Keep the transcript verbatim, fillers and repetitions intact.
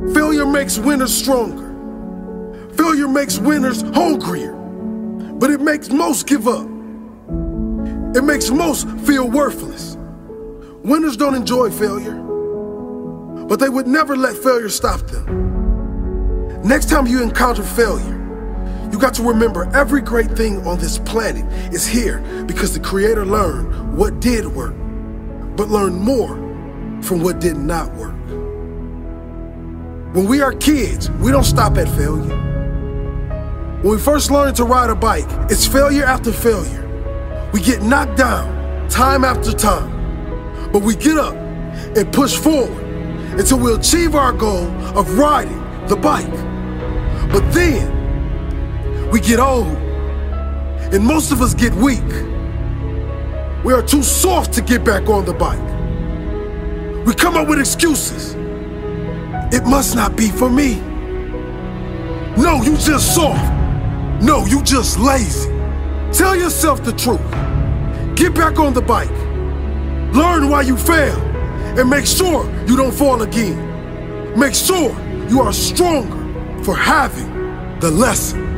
Failure makes winners stronger. Failure makes winners hungrier. But it makes most give up. It makes most feel worthless. Winners don't enjoy failure, but they would never let failure stop them. Next time you encounter failure, you got to remember every great thing on this planet is here because the Creator learned what did work, but learned more from what did not work. When we are kids, we don't stop at failure. When we first learn to ride a bike, it's failure after failure. We get knocked down time after time, but we get up and push forward until we achieve our goal of riding the bike. But then we get old and most of us get weak. We are too soft to get back on the bike. We come up with excuses. It must not be for me. No, you just soft. No, you just lazy. Tell yourself the truth. Get back on the bike. Learn why you failed and make sure you don't fall again. Make sure you are stronger for having the lesson.